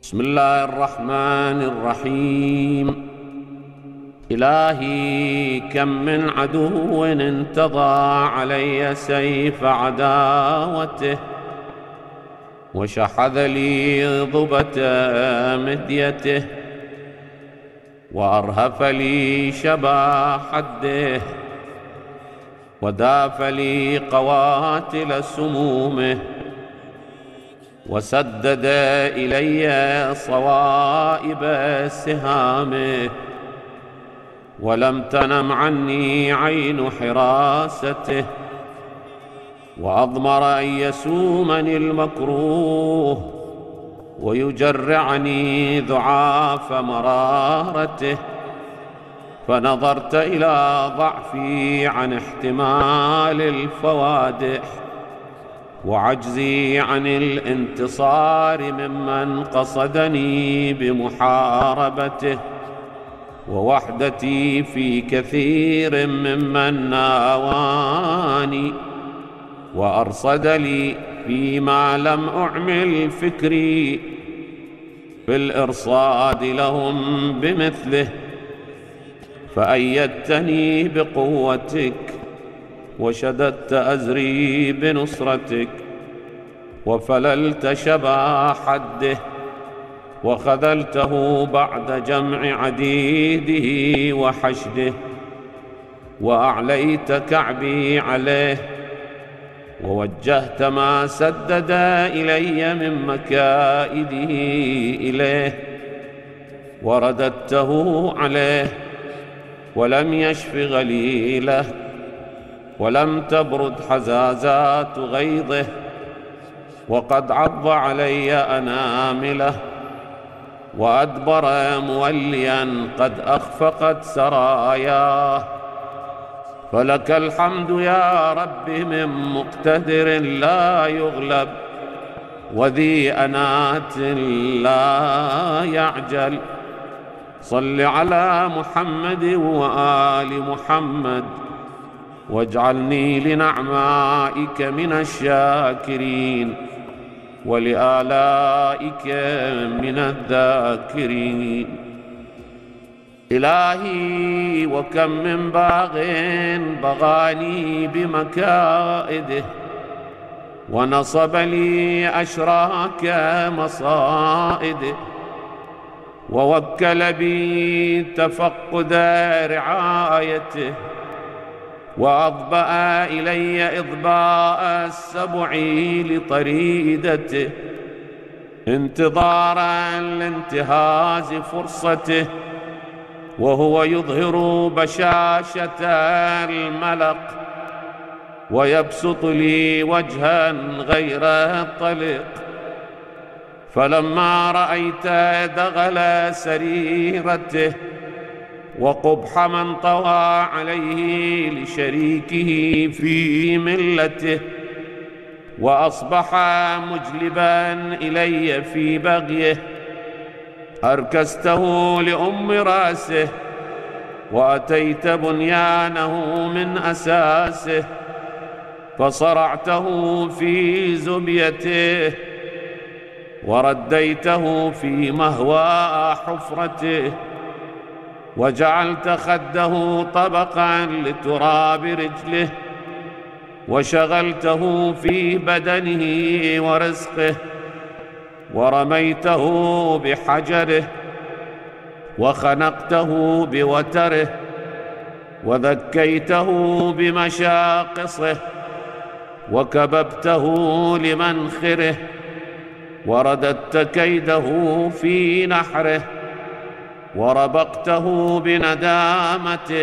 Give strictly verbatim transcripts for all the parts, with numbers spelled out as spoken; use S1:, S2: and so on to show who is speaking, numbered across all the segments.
S1: بسم الله الرحمن الرحيم. إلهي كم من عدو انتضى علي سيف عداوته، وشحذ لي ضبة مديته، وأرهف لي شبا حده، وداف لي قواتل سمومه، وسدد إلي صوائب سهامه، ولم تنم عني عين حراسته، وأضمر أن يسومني المكروه، ويجرعني ضعاف مرارته، فنظرت إلى ضعفي عن احتمال الفوادح، وعجزي عن الانتصار ممن قصدني بمحاربته، ووحدتي في كثير ممن ناواني، وأرصد لي فيما لم أعمل فكري في الإرصاد لهم بمثله، فأيدتني بقوتك، وشددت أزري بنصرتك، وفللت شبا حده، وخذلته بعد جمع عديده وحشده، وأعليت كعبي عليه، ووجهت ما سدد إلي من مكائده إليه، ورددته عليه، ولم يشف غليله، ولم تبرد حزازات غيظه، وقد عض علي أنامله، وأدبر موليا قد أخفقت سراياه. فلك الحمد يا رب من مقتدر لا يغلب، وذي أنات لا يعجل. صل على محمد وآل محمد، واجعلني لنعمائك من الشاكرين، ولآلائك من الذاكرين. إلهي وكم من باغ بغاني بمكائده، ونصب لي أشراك مصائده، ووكل بي تفقد رعايته، وأضبأ إلي إضباء السبع لطريدته، انتظارا لانتهاز فرصته، وهو يظهر بشاشة الملق، ويبسط لي وجها غير طلق. فلما رأيت دغل سريرته، وقبح من طوى عليه لشريكه في ملته، وأصبح مجلبا إلي في بغيه، أركسته لأم رأسه، وأتيت بنيانه من أساسه، فصرعته في زبيته، ورديته في مهوى حفرته، وجعلت خده طبقا لتراب رجله، وشغلته في بدنه ورزقه، ورميته بحجره، وخنقته بوتره، وذكيته بمشاقصه، وكببته لمنخره، ورددت كيده في نحره، وربقته بندامته،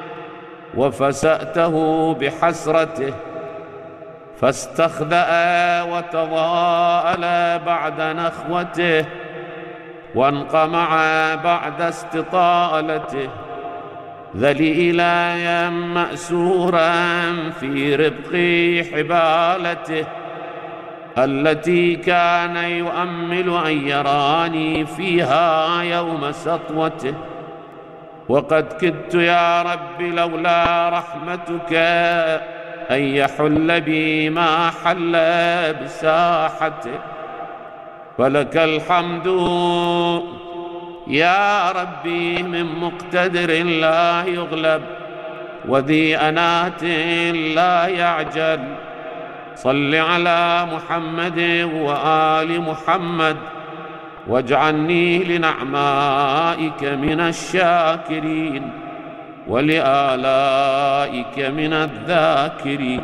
S1: وفسأته بحسرته، فاستخدأ وتضاءل بعد نخوته، وانقمع بعد استطالته، ذليلا مأسورا في ربق حبالته، التي كان يؤمل أن يراني فيها يوم سطوته. وقد كدت يا رب لولا رحمتك أن يحل بي ما حل بساحته، فلك الحمد يا ربي من مقتدر لا يغلب وذي أنات لا يعجل. صل على محمد وآل محمد واجعلني لنعمائك من الشاكرين ولآلائك من الذاكرين.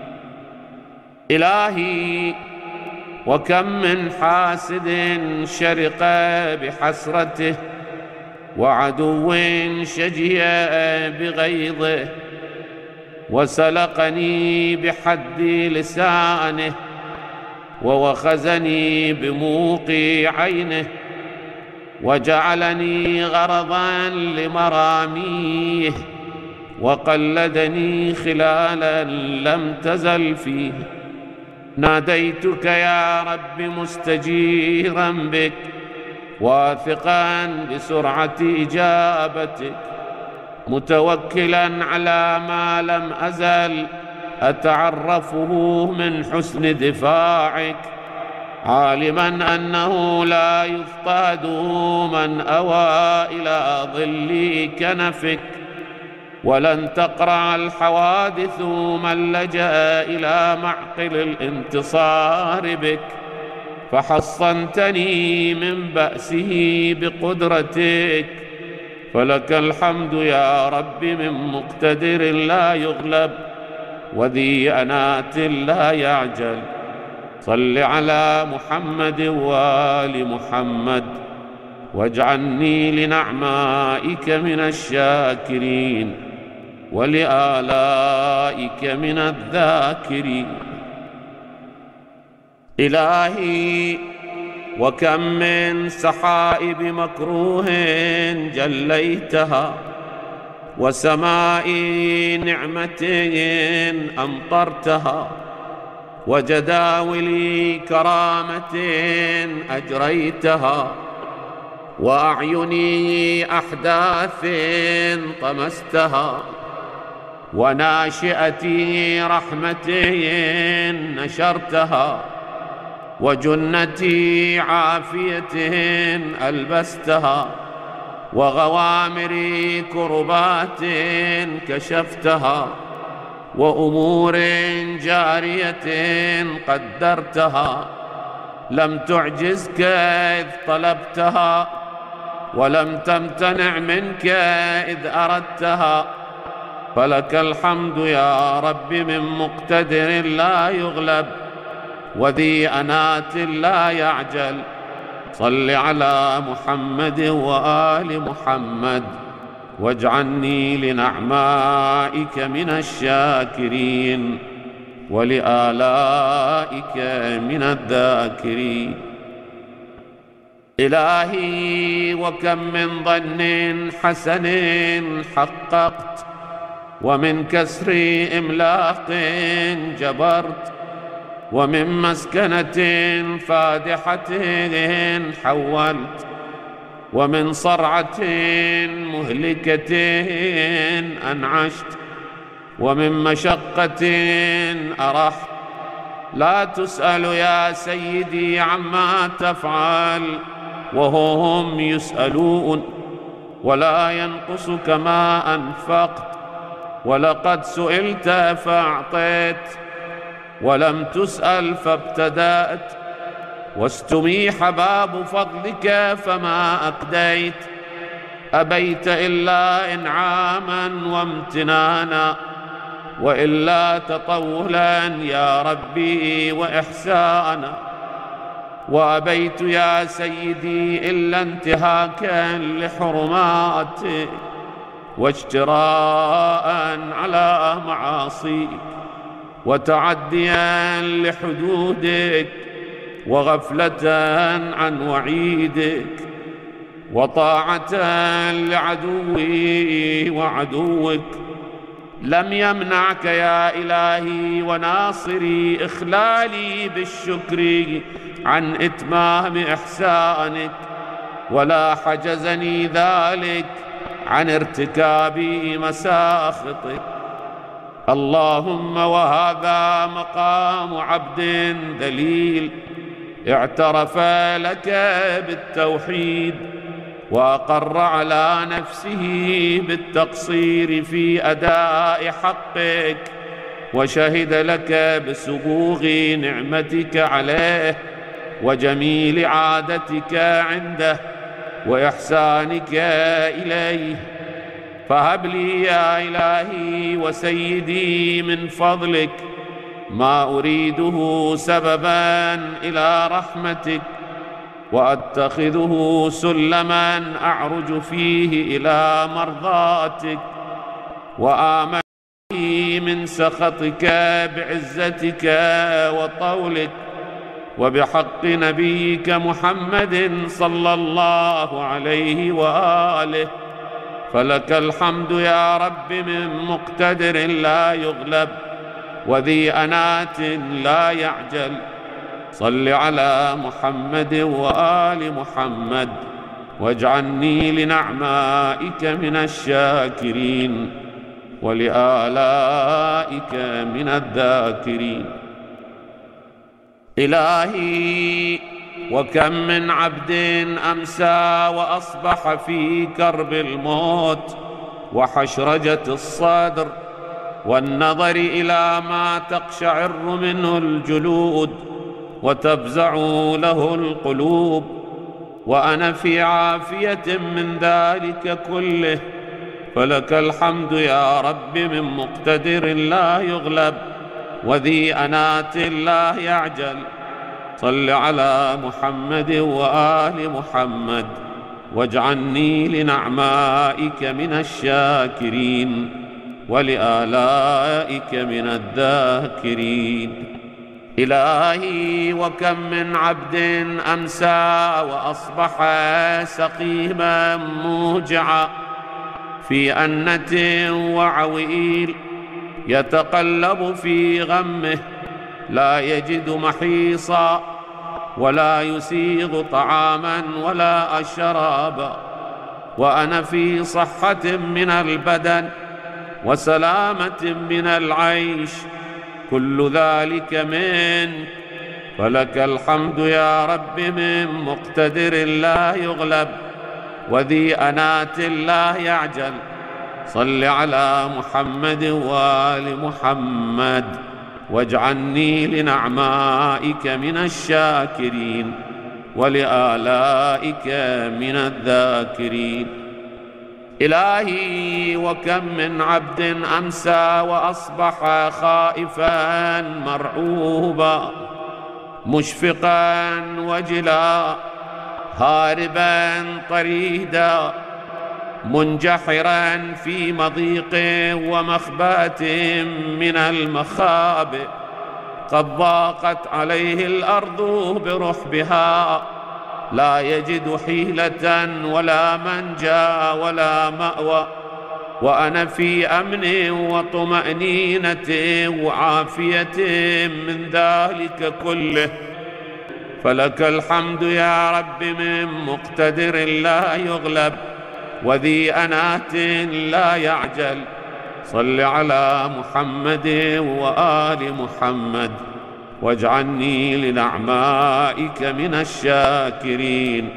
S1: إلهي وكم من حاسد شرق بحسرته وعدو شجي بغيظه وسلقني بحد لسانه ووخزني بموق عينه وجعلني غرضا لمراميه وقلدني خلالا لم تزل فيه. ناديتك يا رب مستجيرا بك واثقا بسرعة إجابتك متوكلا على ما لم أزل أتعرفه من حسن دفاعك عالما أنه لا يفتاد من أوى إلى ظل كنفك ولن تقرع الحوادث من لجأ إلى معقل الانتصار بك فحصنتني من بأسه بقدرتك. فلك الحمد يا رب من مقتدر لا يغلب وذي أنات لا يعجل. صل على محمد وآل محمد واجعلني لنعمائك من الشاكرين ولآلائك من الذاكرين. إلهي وكم من سحائب مكروه جليتها وسماء نعمة أمطرتها وجداول كرامة أجريتها وأعين أحداث طمستها وناشئة رحمة نشرتها وجنة عافية ألبستها وغوامر كربات كشفتها وأمور جارية قدرتها لم تعجزك إذ طلبتها ولم تمتنع منك إذ أردتها. فلك الحمد يا رب من مقتدر لا يغلب وذي أنات لا يعجل. صل على محمد وآل محمد واجعلني لنعمائك من الشاكرين ولآلائك من الذاكرين. إلهي وكم من ظن حسن حققت ومن كسر إملاق جبرت ومن مسكنة فادحة حولت ومن صرعة مهلكة أنعشت ومن مشقة أرحت. لا تسأل يا سيدي عما تفعل وهم يسألون ولا ينقصك ما أنفقت ولقد سئلت فأعطيت ولم تسأل فابتدأت واستميح باب فضلك فما أقديت. أبيت إلا إنعاما وامتنانا وإلا تطولا يا ربي وإحسانا وأبيت يا سيدي إلا انتهاكا لحرماتك واجتراء على معاصيك وتعديا لحدودك وغفلة عن وعيدك وطاعة لعدوي وعدوك. لم يمنعك يا إلهي وناصري إخلالي بالشكر عن إتمام إحسانك ولا حجزني ذلك عن ارتكاب مساخطك. اللهم وهذا مقام عبد ذليل اعترف لك بالتوحيد وأقر على نفسه بالتقصير في أداء حقك، وشهد لك بسبوغ نعمتك عليه وجميل عادتك عنده وإحسانك إليه. فهب لي يا إلهي وسيدي من فضلك ما أريده سببا إلى رحمتك، وأتخذه سلما أعرج فيه إلى مرضاتك، وآمن من سخطك بعزتك وطولك وبحق نبيك محمد صلى الله عليه وآله. فلك الحمد يا رب من مقتدر لا يغلب وذي أنات لا يعجل. صل على محمد وآل محمد واجعلني لنعمائك من الشاكرين ولآلائك من الذاكرين. إلهي وكم من عبد أمسى وأصبح في كرب الموت وحشرجة الصدر والنظر إلى ما تقشعر منه الجلود وتفزع له القلوب، وأنا في عافية من ذلك كله. فلك الحمد يا رب من مقتدر لا يغلب وذي أنات لا يعجل. صل على محمد وآل محمد واجعلني لنعمائك من الشاكرين ولآلائك من الذاكرين. إلهي وكم من عبد أمسى وأصبح سقيما موجعا في أنة وعويل يتقلب في غمه لا يجد محيصا ولا يسيغ طعاما ولا شرابا، وأنا في صحة من البدن وسلامة من العيش، كل ذلك منك. فلك الحمد يا رب من مقتدر لا يغلب وذي أنات لا يعجل. صل على محمد وآل محمد واجعلني لنعمائك من الشاكرين ولآلائك من الذاكرين. إلهي وكم من عبد أمسى وأصبح خائفا مرعوبا مشفقا وجلا هاربا طريدا منجحرا في مضيق ومخبات من المخابئ، قد ضاقت عليه الأرض برحبها لا يجد حيلة ولا منجا ولا مأوى، وأنا في أمن وطمأنينة وعافية من ذلك كله. فلك الحمد يا رب من مقتدر لا يغلب وذي أنات لا يعجل. صل على محمد وآل محمد واجعلني لنعمائك من الشاكرين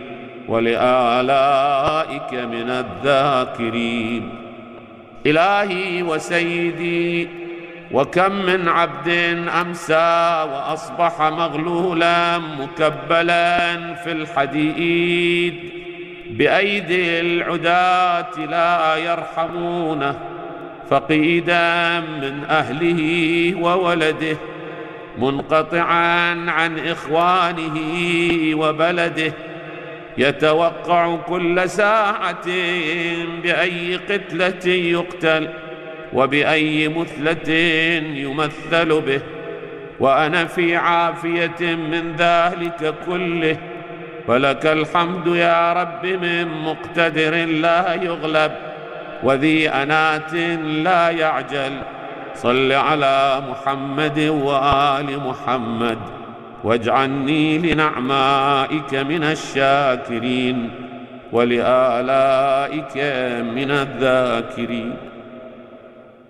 S1: ولآلائك من الذاكرين. إلهي وسيدي وكم من عبد أمسى وأصبح مغلولا مكبلا في الحديد بأيدي العداة لا يرحمونه، فقيدا من أهله وولده منقطعا عن إخوانه وبلده، يتوقع كل ساعة بأي قتلة يقتل وبأي مثلة يمثل به، وأنا في عافية من ذلك كله. فلك الحمد يا رب من مقتدر لا يغلب وذي أنات لا يعجل. صل على محمد وآل محمد واجعلني لنعمائك من الشاكرين ولآلائك من الذاكرين.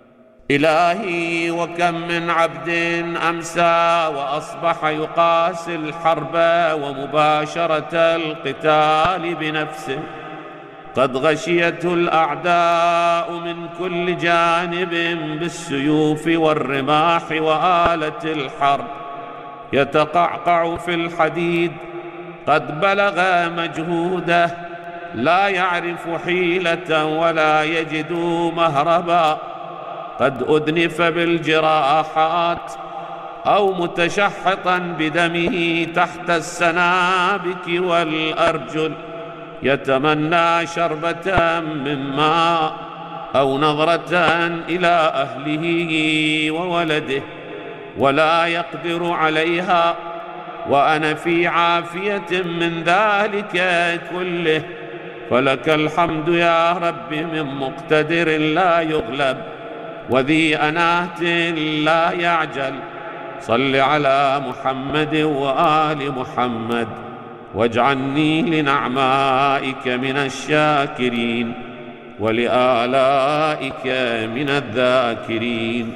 S1: إلهي وكم من عبد أمسى وأصبح يقاسي الحرب ومباشرة القتال بنفسه، قد غشيته الأعداء من كل جانب بالسيوف والرماح وآلة الحرب، يتقعقع في الحديد قد بلغ مجهوده، لا يعرف حيلة ولا يجد مهربا، قد أدنف بالجراحات أو متشحطا بدمه تحت السنابك والأرجل، يتمنى شربة من ماء أو نظرة إلى أهله وولده ولا يقدر عليها، وأنا في عافية من ذلك كله، فلك الحمد يا رب من مقتدر لا يغلب وذي أنات لا يعجل. صل على محمد وآل محمد واجعلني لنعمائك من الشاكرين ولآلائك من الذاكرين.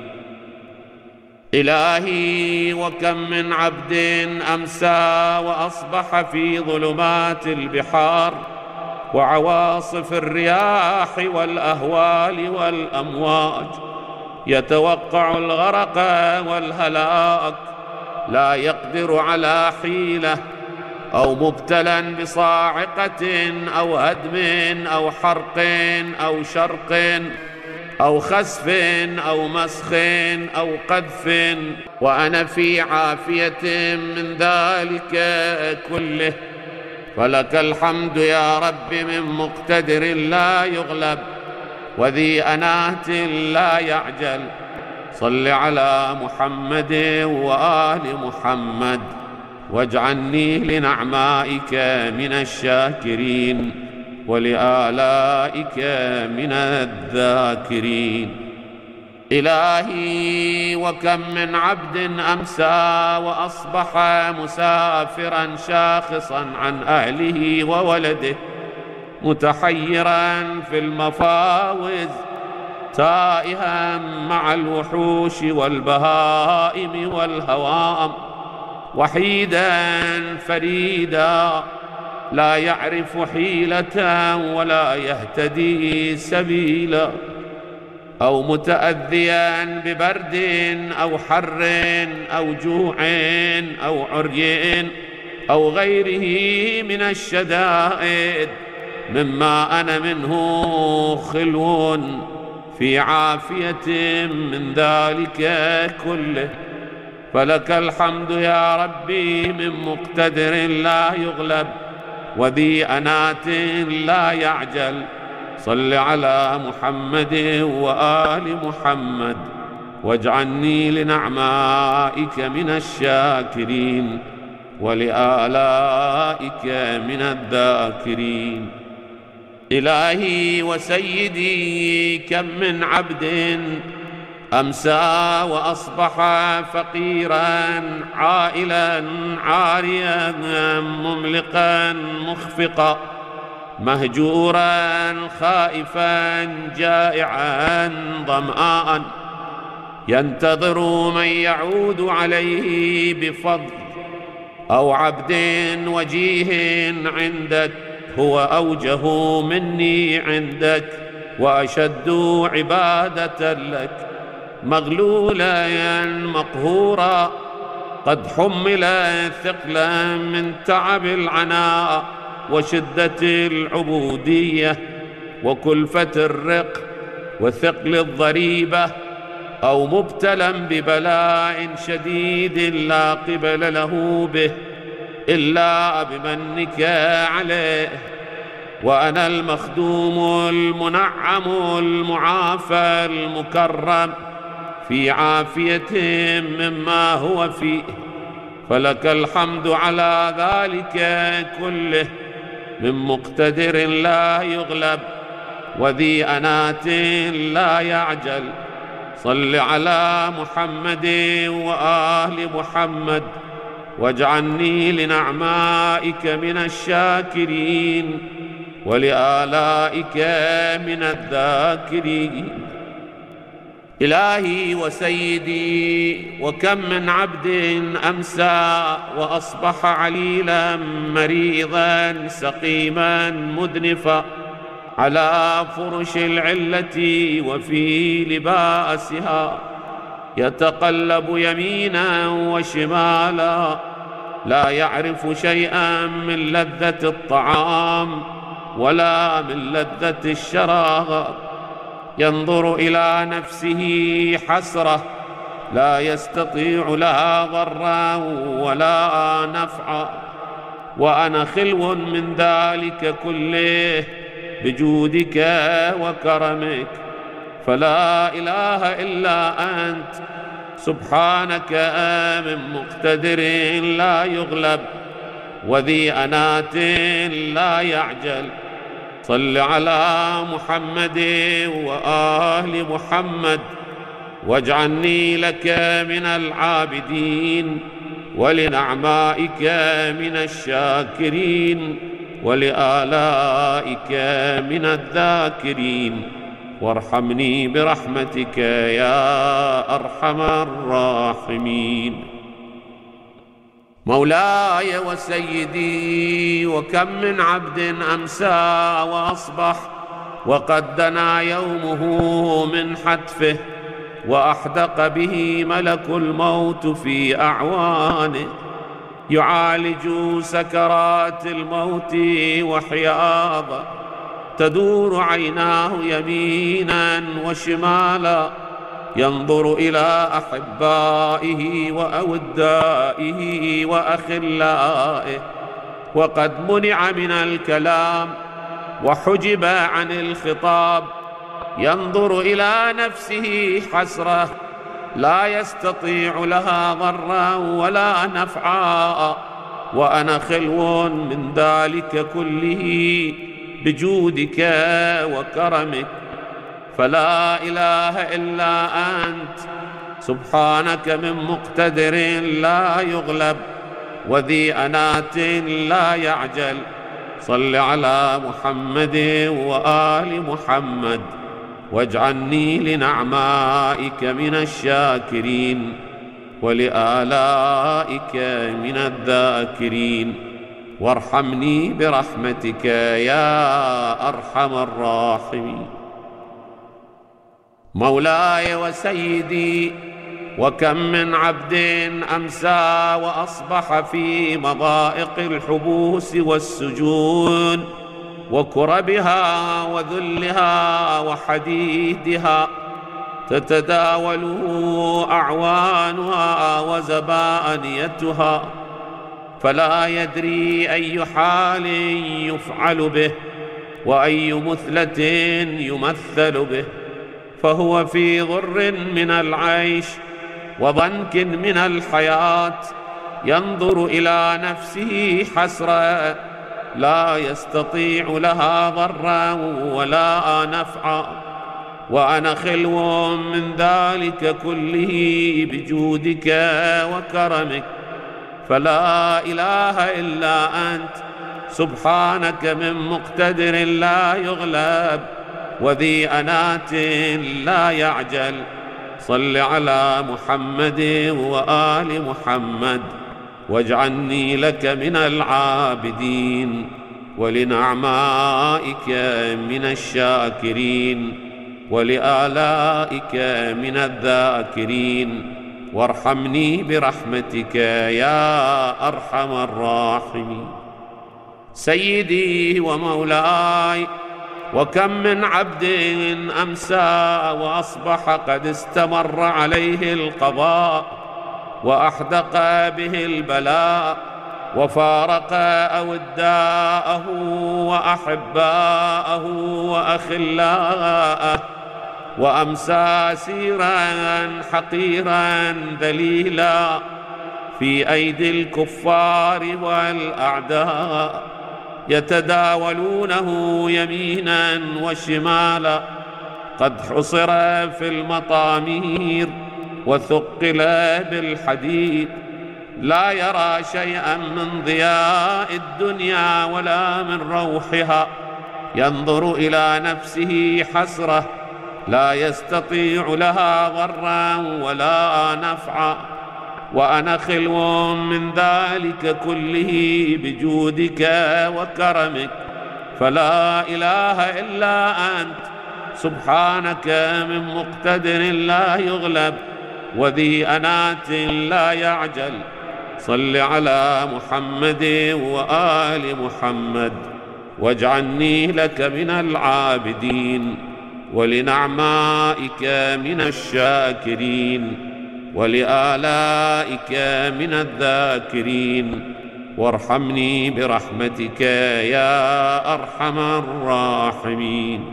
S1: إلهي وكم من عبد أمسى وأصبح في ظلمات البحار وعواصف الرياح والأهوال والأمواج، يتوقع الغرق والهلاك، لا يقدر على حيلة، أو مبتلى بصاعقة أو هدم أو حرق أو شرق أو خسف أو مسخ أو قذف، وأنا في عافية من ذلك كله، فلك الحمد يا رب من مقتدر لا يغلب وذي أنات لا يعجل. صل على محمد وآل محمد واجعلني لنعمائك من الشاكرين ولآلائك من الذاكرين. إلهي وكم من عبد أمسى وأصبح مسافرا شاخصا عن أهله وولده، متحيرا في المفاوز، تائها مع الوحوش والبهائم والهوام، وحيدا فريدا، لا يعرف حيلة ولا يهتدي سبيلا، أو متأذيا ببرد أو حر أو جوع أو عري أو غيره من الشدائد مما أنا منه خلو، في عافية من ذلك كله، فلك الحمد يا ربي من مقتدر لا يغلب وذي أنات لا يعجل. صل على محمد وآل محمد واجعلني لنعمائك من الشاكرين ولآلائك من الذاكرين. إلهي وسيدي كم من عبد أمسى وأصبح فقيرا عائلا عاريا مملقا مخفقا، مهجورا خائفا جائعا ظمآن، ينتظر من يعود عليه بفضل، أو عبد وجيه عندك هو أوجه مني عندك وأشد عبادة لك، مغلولا مقهورا، قد حمل ثقلا من تعب العناء وشدة العبودية وكلفة الرق وثقل الضريبة، أو مبتلى ببلاء شديد لا قبل له به إلا بمنك عليه، وأنا المخدوم المنعم المعافى المكرم في عافية مما هو فيه، فلك الحمد على ذلك كله من مقتدر لا يغلب وذي أنات لا يعجل. صل على محمد وآل محمد واجعلني لنعمائك من الشاكرين ولآلائك من الذاكرين. إلهي وسيدي، وكم من عبد أمسى وأصبح عليلا مريضا سقيما مدنفا على فرش العلة وفي لباسها، يتقلب يمينا وشمالا، لا يعرف شيئا من لذة الطعام ولا من لذة الشراب، ينظر إلى نفسه حسرة، لا يستطيع لها ضرا ولا نفعا، وأنا خلو من ذلك كله بجودك وكرمك، فلا إله إلا أنت سبحانك من مقتدر لا يغلب وذي أنات لا يعجل. صل على محمد وآل محمد، واجعلني لك من العابدين، ولنعمائك من الشاكرين، ولآلائك من الذاكرين، وارحمني برحمتك يا أرحم الراحمين. مولاي وسيدي، وكم من عبد أمسى وأصبح وقد دنا يومه من حتفه، وأحدق به ملك الموت في أعوانه، يعالج سكرات الموت وحياضا، تدور عيناه يمينا وشمالا، ينظر إلى أحبائه وأودائه وأخلائه، وقد منع من الكلام وحجب عن الخطاب، ينظر إلى نفسه حسرة، لا يستطيع لها ضرا ولا نفعا، وأنا خلو من ذلك كله بجودك وكرمك، فلا إله إلا أنت سبحانك من مقتدر لا يغلب وذي أنات لا يعجل. صل على محمد وآل محمد، واجعلني لنعمائك من الشاكرين، ولآلائك من الذاكرين، وارحمني برحمتك يا أرحم الراحمين. مولاي وسيدي، وكم من عبد أمسى وأصبح في مضائق الحبوس والسجون وكربها وذلها وحديدها، تتداوله أعوانها وزبانيتها، فلا يدري أي حال يفعل به وأي مثلة يمثل به، فهو في ضر من العيش وضنك من الحياة، ينظر إلى نفسه حسرة، لا يستطيع لها ضرا ولا نفعا، وأنا خلو من ذلك كله بجودك وكرمك، فلا إله إلا أنت سبحانك من مقتدر لا يغلب وذي أنات لا يعجل. صل على محمد وآل محمد، واجعلني لك من العابدين، ولنعمائك من الشاكرين، ولآلائك من الذاكرين، وارحمني برحمتك يا أرحم الراحمين. سيدي ومولاي، وكم من عبد أمسى وأصبح قد استمر عليه القضاء وأحدق به البلاء، وفارق أوداءه وأحباءه وأخلاءه، وأمسى سيرا حقيرا ذليلا في أيدي الكفار والأعداء، يتداولونه يمينا وشمالا، قد حصر في المطامير وثقل بالحديد، لا يرى شيئا من ضياء الدنيا ولا من روحها، ينظر إلى نفسه حسرة، لا يستطيع لها ضرا ولا نفعا، وأنا خلو من ذلك كله بجودك وكرمك، فلا إله إلا أنت سبحانك من مقتدر لا يغلب وذي أنات لا يعجل. صل على محمد وآل محمد واجعلني لك من العابدين، ولنعمائك من الشاكرين، ولآلائك من الذاكرين، وارحمني برحمتك يا أرحم الراحمين.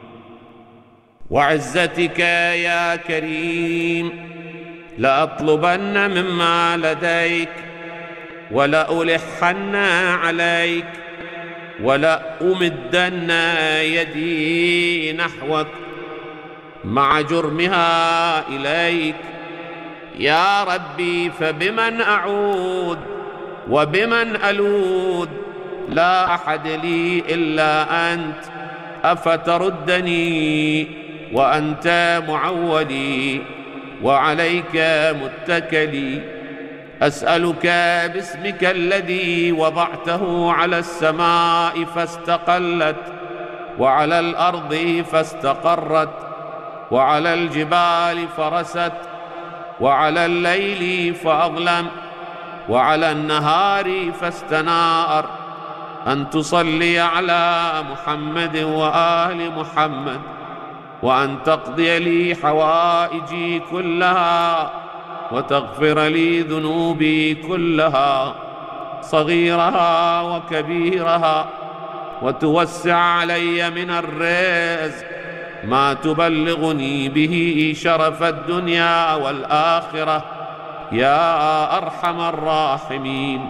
S1: وعزتك يا كريم لأطلبن مما لديك، ولألحن عليك، ولأمدن يدي نحوك مع جرمها إليك. يا ربي فبمن أعود وبمن ألود؟ لا أحد لي إلا أنت، أفتردني وأنت معولي وعليك متكلي. أسألك باسمك الذي وضعته على السماء فاستقلت، وعلى الأرض فاستقرت، وعلى الجبال فرست، وعلى الليل فأظلم، وعلى النهار فاستنار، أن تصلي على محمد وآل محمد، وأن تقضي لي حوائجي كلها، وتغفر لي ذنوبي كلها صغيرها وكبيرها، وتوسع علي من الرزق ما تبلغني به شرف الدنيا والآخرة يا أرحم الراحمين.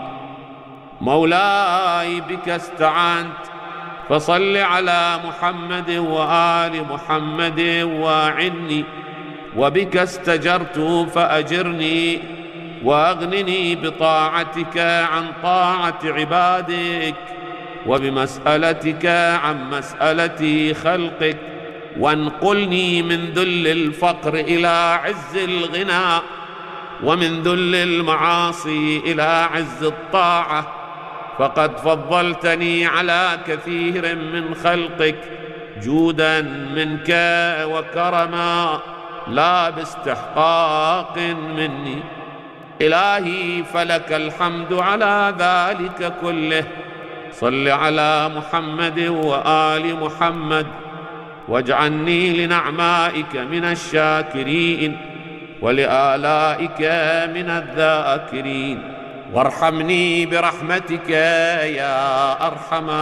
S1: مولاي بك استعنت، فصل على محمد وآل محمد واعني، وبك استجرت فأجرني، وأغنني بطاعتك عن طاعة عبادك، وبمسألتك عن مسألة خلقك، وانقلني من ذل الفقر إلى عز الغنى، ومن ذل المعاصي إلى عز الطاعة، فقد فضلتني على كثير من خلقك جودا منك وكرما لا باستحقاق مني. إلهي فلك الحمد على ذلك كله. صل على محمد وآل محمد واجعلني لنعمائك من الشاكرين، ولآلائك من الذاكرين، وارحمني برحمتك يا أرحم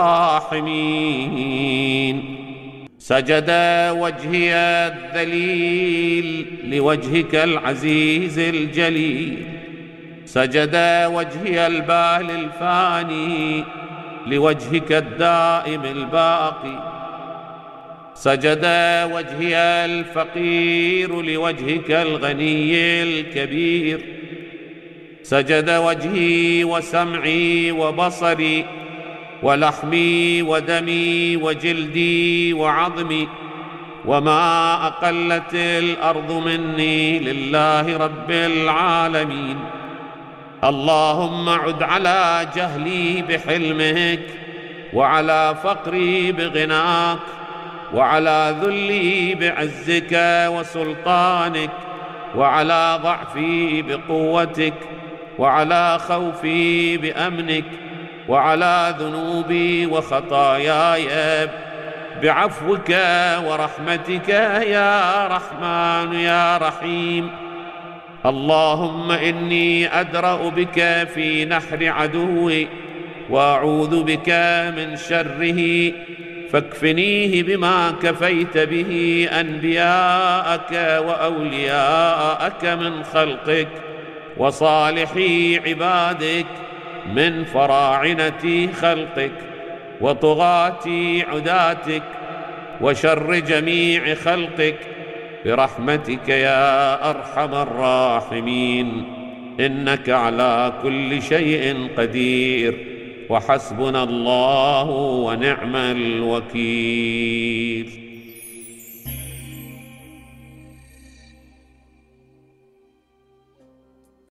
S1: الراحمين. سجد وجهي الذليل لوجهك العزيز الجليل، سجد وجهي البال الفاني لوجهك الدائم الباقي، سجد وجهي الفقير لوجهك الغني الكبير، سجد وجهي وسمعي وبصري ولحمي ودمي وجلدي وعظمي، وما أقلت الأرض مني لله رب العالمين. اللهم عد على جهلي بحلمك، وعلى فقري بغناك، وعلى ذلي بعزك وسلطانك، وعلى ضعفي بقوتك، وعلى خوفي بأمنك، وعلى ذنوبي وخطاياي بعفوك ورحمتك يا رحمن يا رحيم. اللهم إني أدرأ بك في نحر عدوي، وأعوذ بك من شره، فاكفنيه بما كفيت به أنبياءك وأولياءك من خلقك وصالحي عبادك من فراعنة خلقك وطغاة عداتك وشر جميع خلقك برحمتك يا أرحم الراحمين. إنك على كل شيء قدير، وحسبنا الله ونعم الوكيل.